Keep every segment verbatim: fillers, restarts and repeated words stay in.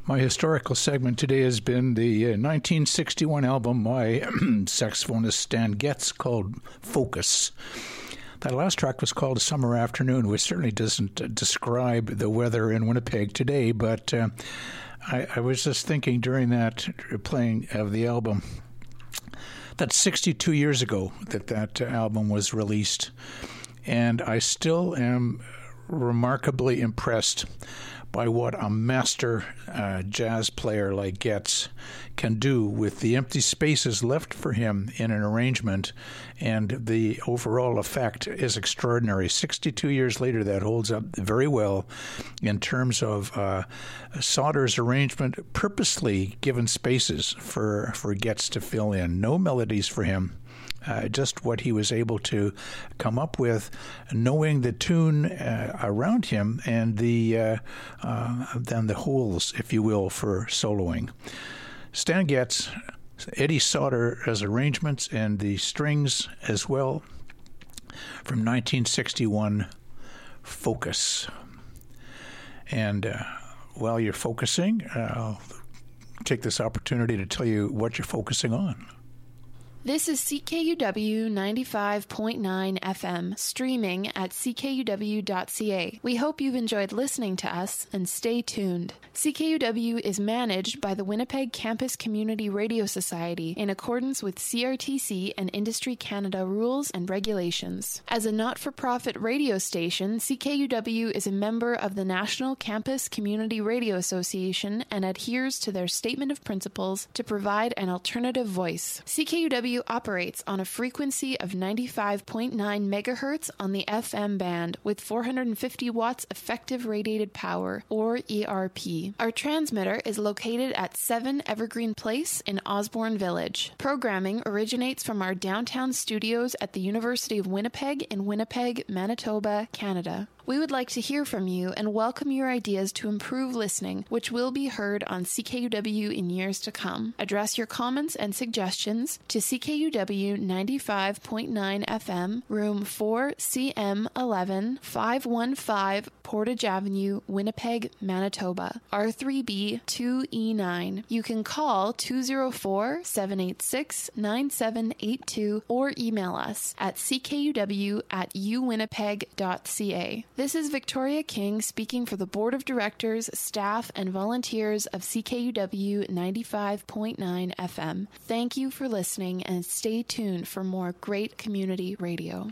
My historical segment today has been the uh, nineteen sixty-one album by saxophonist Stan Getz called Focus. That last track was called Summer Afternoon, which certainly doesn't uh, describe the weather in Winnipeg today, but uh, I, I was just thinking during that playing of the album, that's sixty-two years ago that that uh, album was released, and I still am remarkably impressed by what a master uh, jazz player like Getz can do with the empty spaces left for him in an arrangement, and the overall effect is extraordinary. sixty-two years later, that holds up very well in terms of uh, Sauter's arrangement, purposely given spaces for, for Getz to fill in. No melodies for him. Uh, just what he was able to come up with, knowing the tune uh, around him and the uh, uh, then the holes, if you will, for soloing. Stan Getz, Eddie Sauter as arrangements, and the strings as well from nineteen sixty-one, Focus. And uh, while you're focusing, uh, I'll take this opportunity to tell you what you're focusing on. This is C K U W ninety-five point nine F M, streaming at c k u w dot c a. We hope you've enjoyed listening to us, and stay tuned. C K U W is managed by the Winnipeg Campus Community Radio Society in accordance with C R T C and Industry Canada rules and regulations. As a not-for-profit radio station, C K U W is a member of the National Campus Community Radio Association and adheres to their statement of principles to provide an alternative voice. C K U W operates on a frequency of ninety-five point nine megahertz on the F M band with four hundred fifty watts effective radiated power, or E R P. Our transmitter is located at seven Evergreen Place in Osborne Village. Programming originates from our downtown studios at the University of Winnipeg in Winnipeg, Manitoba, Canada. We would like to hear from you and welcome your ideas to improve listening, which will be heard on C K U W in years to come. Address your comments and suggestions to C K U W ninety-five point nine F M, room four C M eleven, five one five Portage Avenue, Winnipeg, Manitoba, R three B two E nine. You can call two oh four, seven eight six, nine seven eight two or email us at c k u w at u winnipeg dot c a. This is Victoria King speaking for the Board of Directors, staff, and volunteers of C K U W ninety-five point nine F M. Thank you for listening, and stay tuned for more great community radio.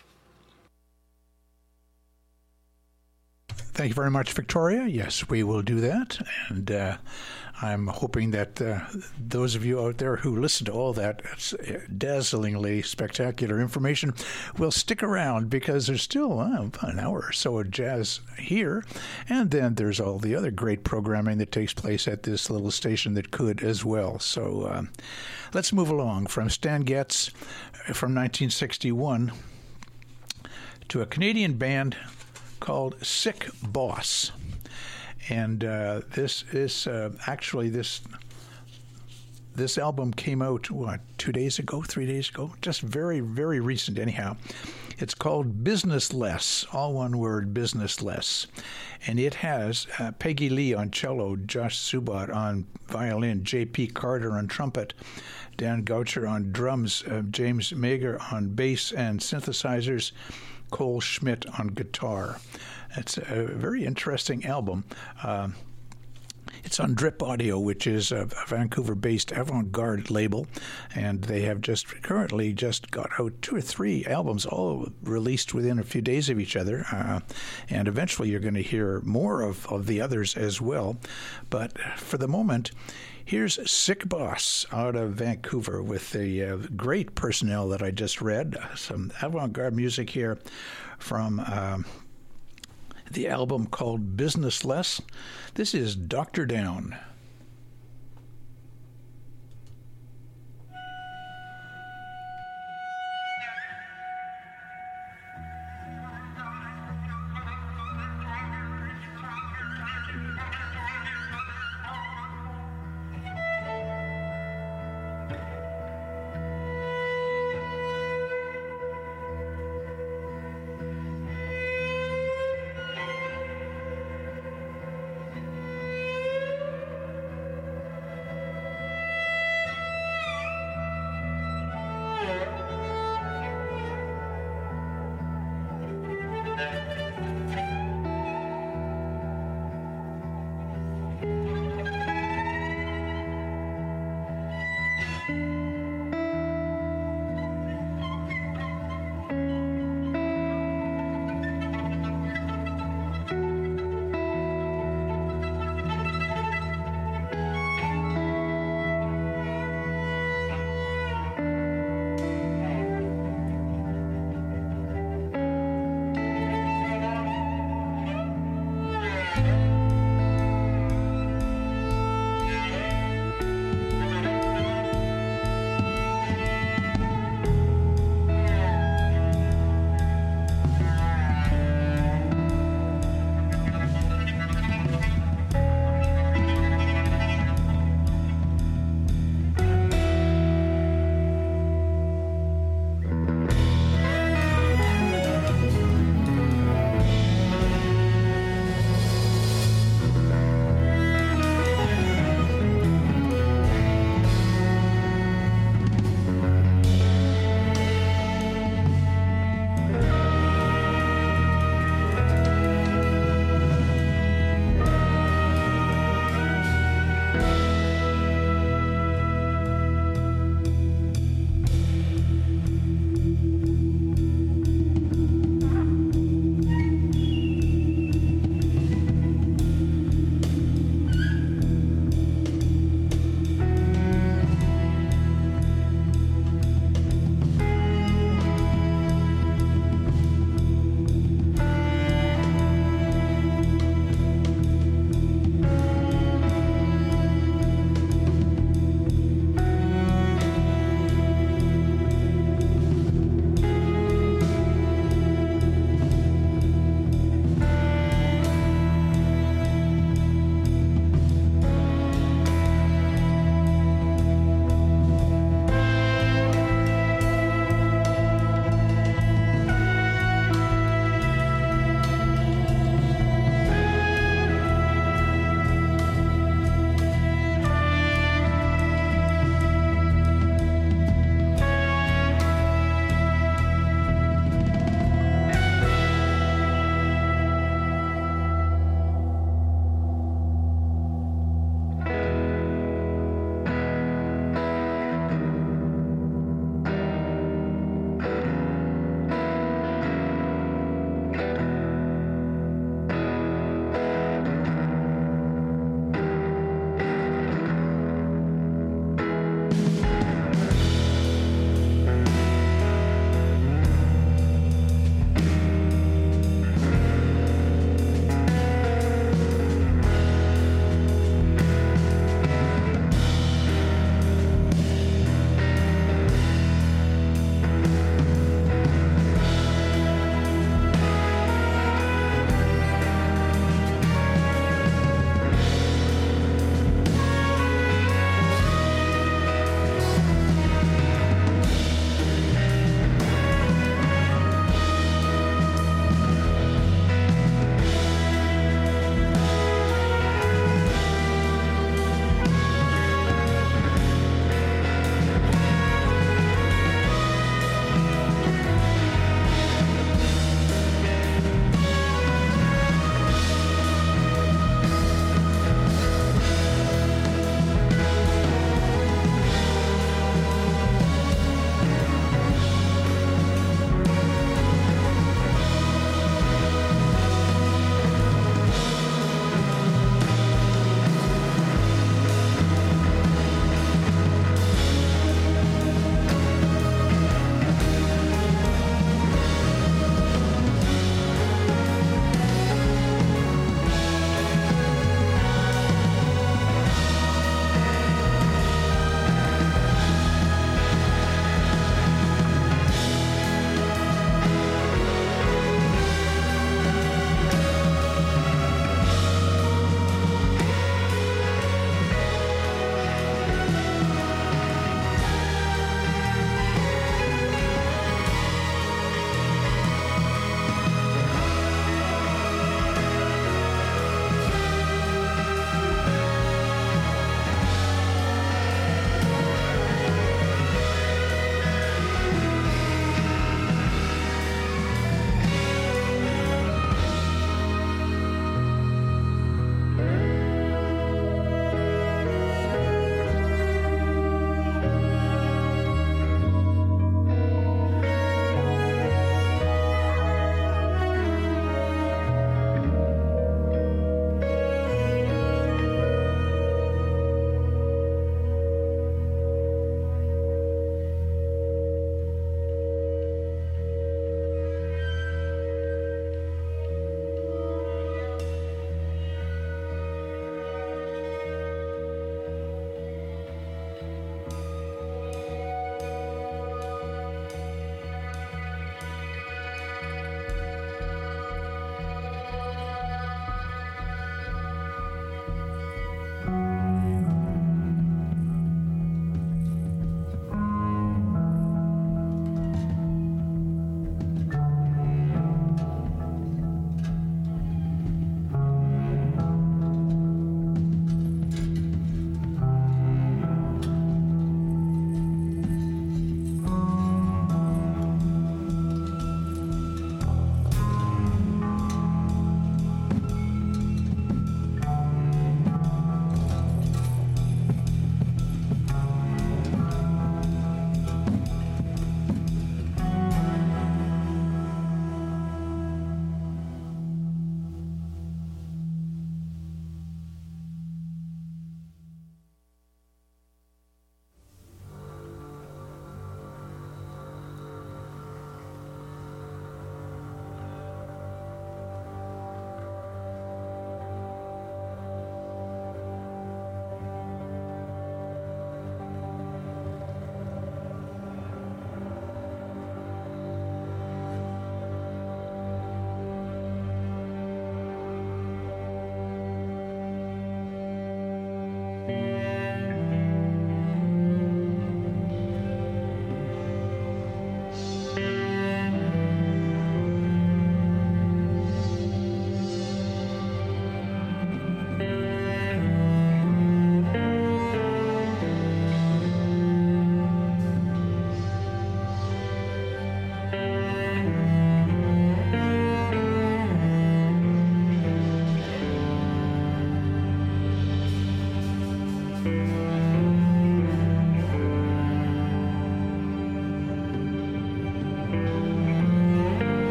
Thank you very much, Victoria. Yes, we will do that. And uh, I'm hoping that uh, those of you out there who listen to all that dazzlingly spectacular information will stick around, because there's still uh, an hour or so of jazz here. And then there's all the other great programming that takes place at this little station that could as well. So uh, let's move along from Stan Getz from nineteen sixty-one to a Canadian band called Sick Boss. And uh, this is uh, actually this this album came out, what, two days ago, three days ago? Just very, very recent anyhow. It's called Businessless, all one word, Businessless. And it has uh, Peggy Lee on cello, Josh Subat on violin, J P Carter on trumpet, Dan Goucher on drums, uh, James Mager on bass and synthesizers, Cole Schmidt on guitar. It's a very interesting album. Uh, it's on Drip Audio, which is a, a Vancouver-based avant-garde label, and they have just currently just got out two or three albums, all released within a few days of each other, uh, and eventually you're going to hear more of, of the others as well. But for the moment, here's Sick Boss out of Vancouver with the uh, great personnel that I just read. Some avant-garde music here from uh, the album called Businessless. This is Doctor Down.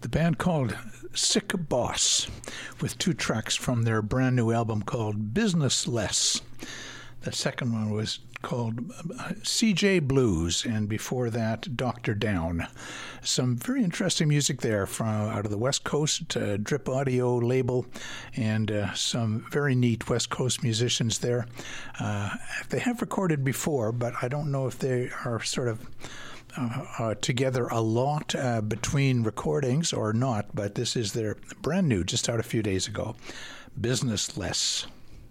the band called Sick Boss, with two tracks from their brand new album called Businessless. The second one was called C J Blues, and before that, Doctor Down. Some very interesting music there from out of the West Coast uh, Drip Audio label, and uh, some very neat West Coast musicians there. Uh, they have recorded before, but I don't know if they are sort of Uh, uh, together a lot uh, between recordings or not, but this is their brand new, just out a few days ago, Businessless.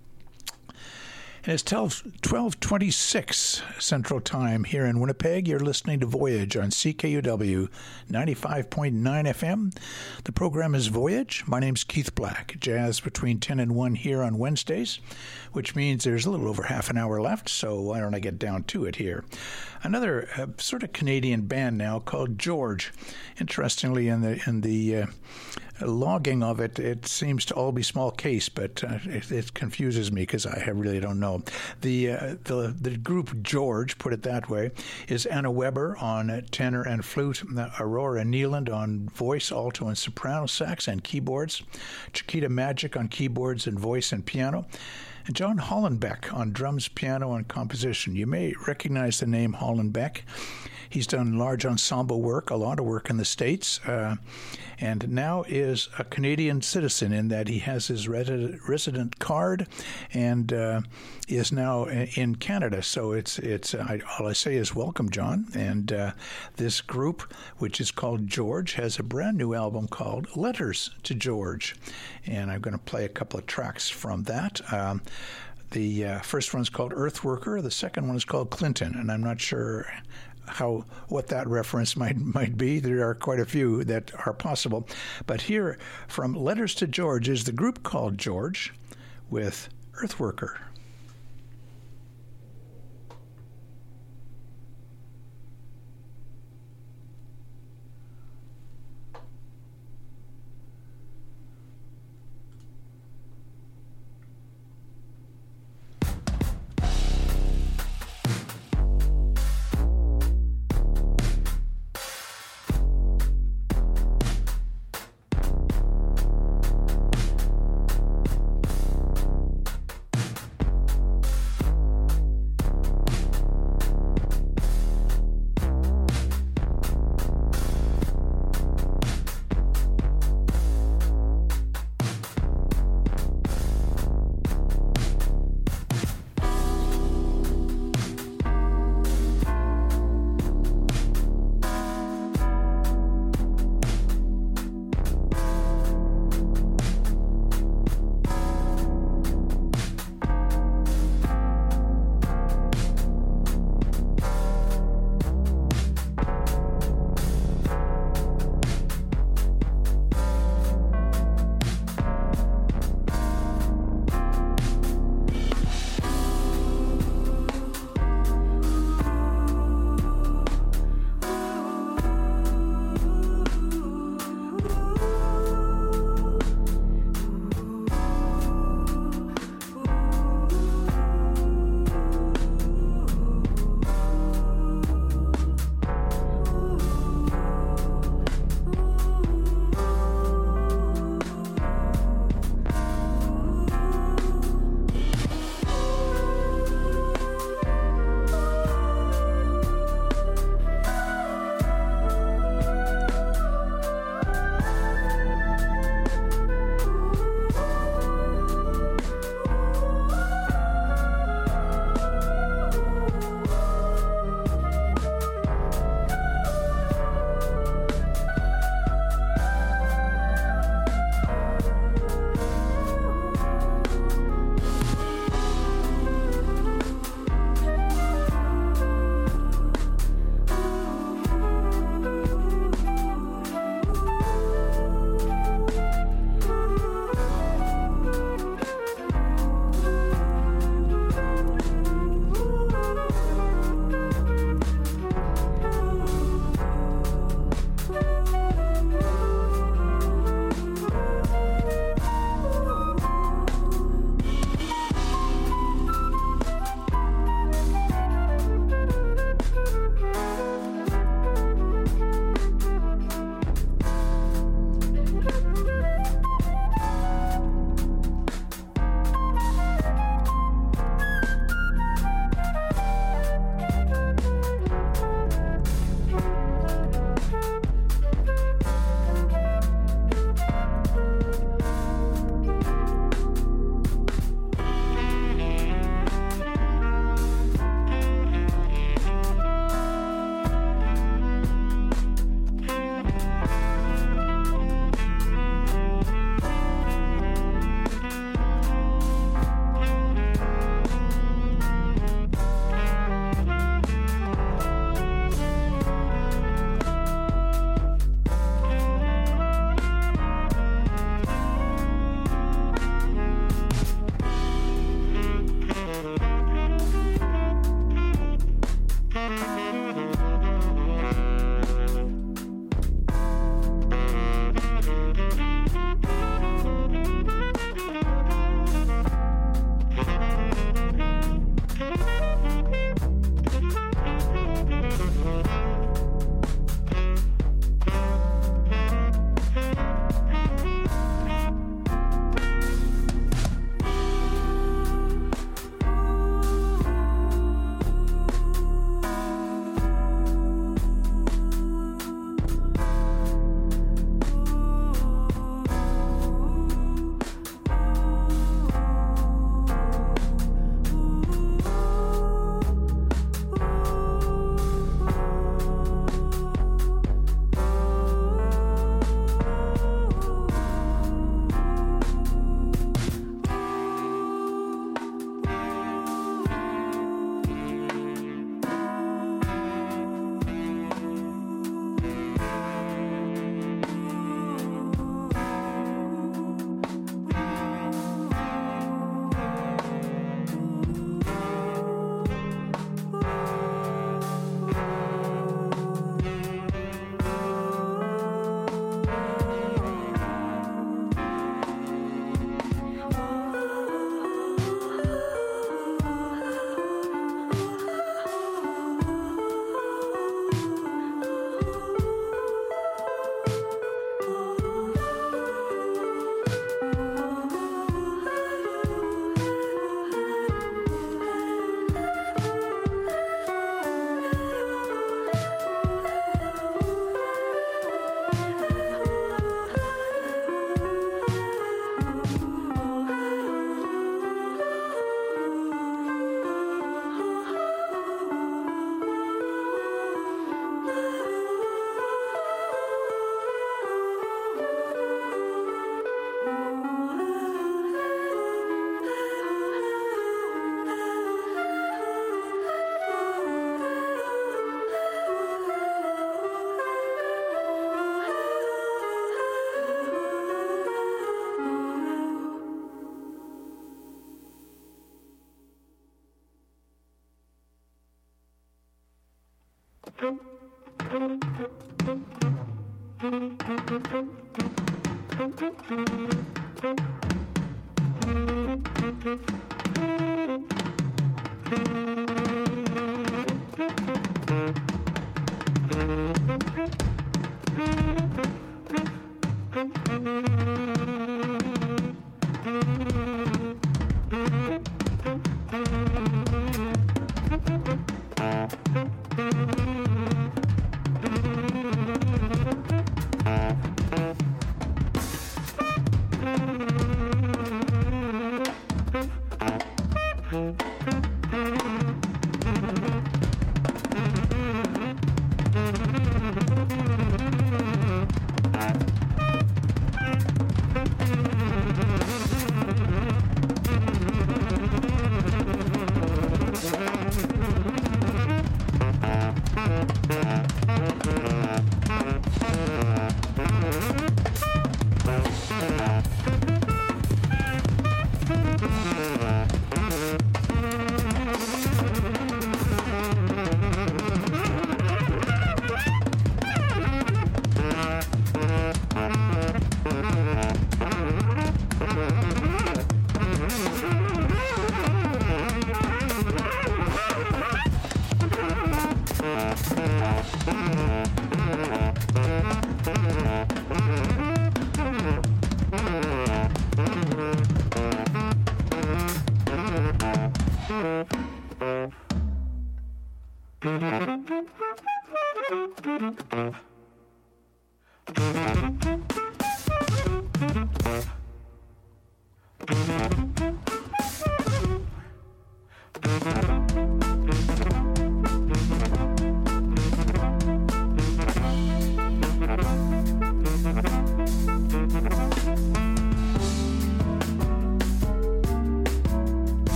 And it's twelve twenty-six Central Time here in Winnipeg. You're listening to Voyage on C K U W ninety-five point nine F M. The program is Voyage. My name's Keith Black. Jazz between ten and one here on Wednesdays, which means there's a little over half an hour left, so why don't I get down to it here. Another uh, sort of Canadian band now called George. Interestingly, in the in the uh, logging of it, it seems to all be small case, but uh, it, it confuses me because I really don't know. The, uh, the the group George, put it that way, is Anna Weber on tenor and flute, Aurora Neeland on voice, alto, and soprano sax and keyboards, Chiquita Magic on keyboards and voice and piano, and John Hollenbeck on drums, piano, and composition. You may recognize the name Hollenbeck. He's done large ensemble work, a lot of work in the States, uh, and now is a Canadian citizen in that he has his resident, resident card and uh, is now in Canada. So it's it's I, all I say is welcome, John. And uh, this group, which is called George, has a brand new album called Letters to George, and I'm going to play a couple of tracks from that. Um, the uh, first one's called Earthworker. The second one is called Clinton, and I'm not sure how what that reference might might be. There are quite a few that are possible. But here, from Letters to George, is the group called George with Earthworker.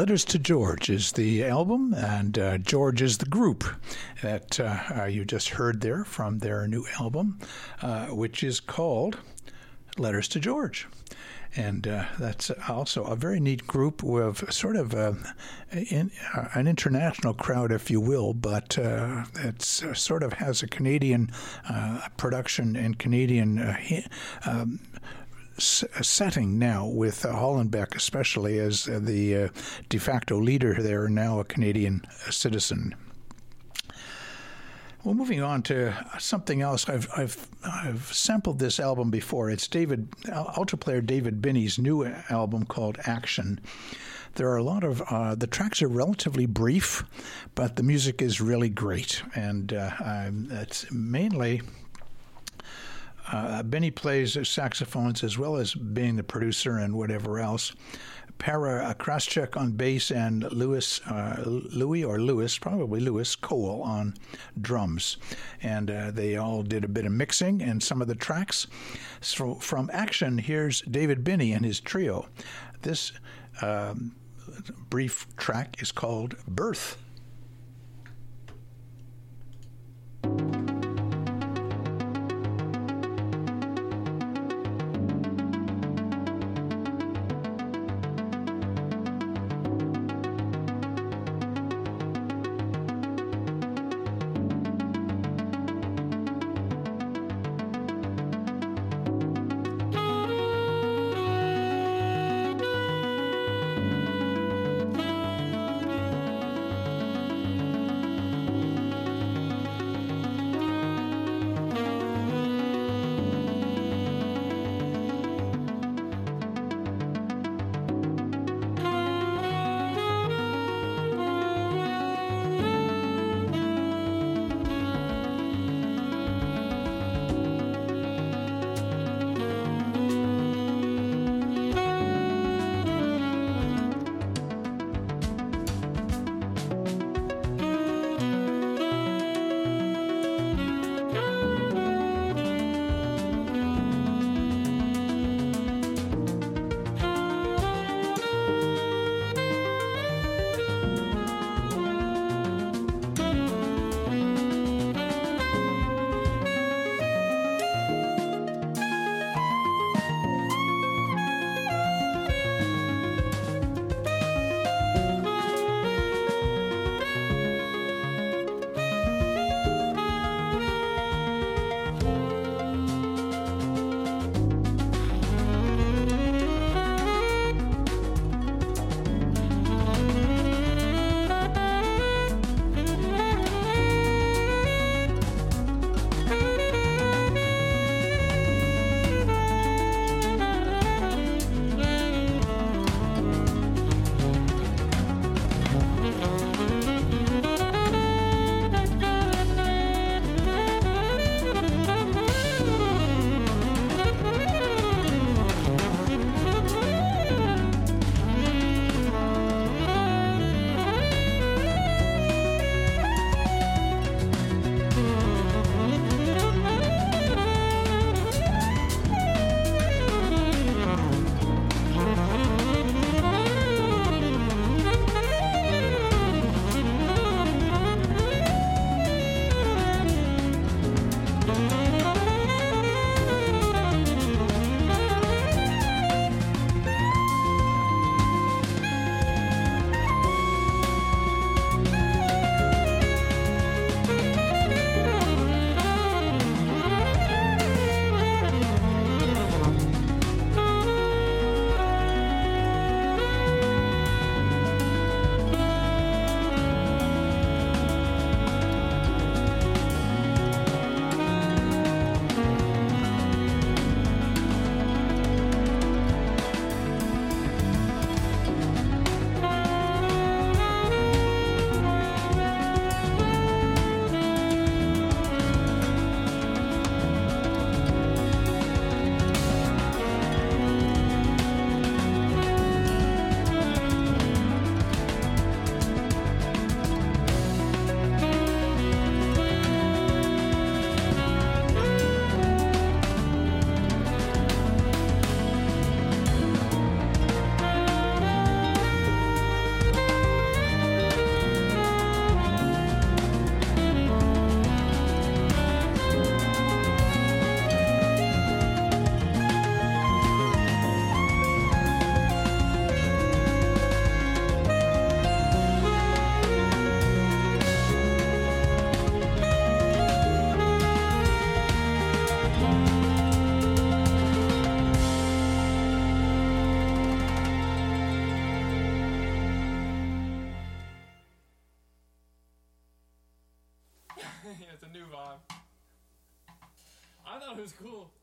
Letters to George is the album, and uh, George is the group that uh, uh, you just heard there from their new album, uh, which is called Letters to George. And uh, that's also a very neat group with sort of a, in, uh, an international crowd, if you will, but uh, it uh, sort of has a Canadian uh, production and Canadian uh, um, s- setting now, with uh, Hollenbeck especially as uh, the uh, de facto leader there, now a Canadian citizen. Well, moving on to something else, I've I've I've sampled this album before. It's David alto player David Binney's new album called Action. There are a lot of uh, the tracks are relatively brief, but the music is really great, and uh, it's mainly. Uh, Benny plays saxophones as well as being the producer and whatever else. Para Kraschek on bass, and Louis, uh, Louis or Louis, probably Louis Cole on drums. And uh, they all did a bit of mixing and some of the tracks. So from Action, here's David Binney and his trio. This um, brief track is called Birth. move on. I thought it was cool.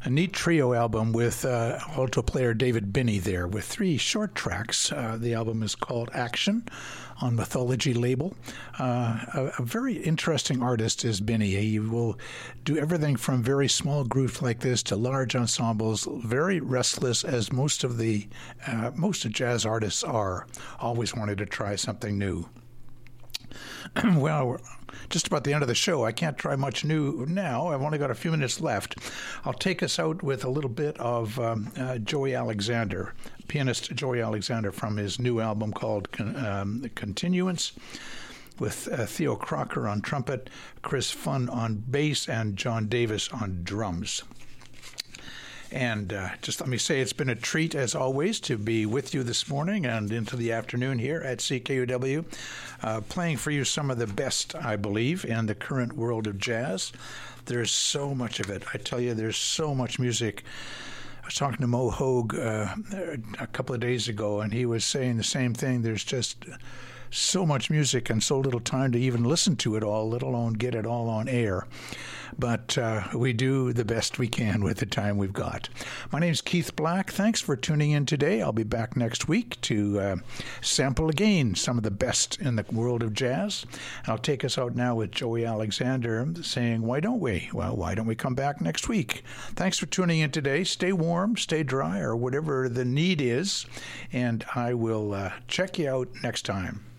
a neat trio album with uh, alto player David Binney there with three short tracks. Uh, the album is called Action on Mythology label. Uh, a, a very interesting artist is Binney. He will do everything from very small groups like this to large ensembles, very restless as most of the uh, most of jazz artists are, always wanted to try something new. Well, we're just about the end of the show. I can't try much new now. I've only got a few minutes left. I'll take us out with a little bit of um, uh, Joey Alexander, pianist Joey Alexander, from his new album called um, Continuance, with uh, Theo Crocker on trumpet, Chris Funn on bass, and John Davis on drums. And uh, just let me say it's been a treat, as always, to be with you this morning and into the afternoon here at C K U W, uh, playing for you some of the best, I believe, in the current world of jazz. There's so much of it. I tell you, there's so much music. I was talking to Mo Hogue uh, a couple of days ago, and he was saying the same thing. There's just so much music and so little time to even listen to it all, let alone get it all on air. But uh, we do the best we can with the time we've got. My name's Keith Black. Thanks for tuning in today. I'll be back next week to uh, sample again some of the best in the world of jazz. I'll take us out now with Joey Alexander saying, why don't we? Well, why don't we come back next week? Thanks for tuning in today. Stay warm, stay dry, or whatever the need is, and I will uh, check you out next time.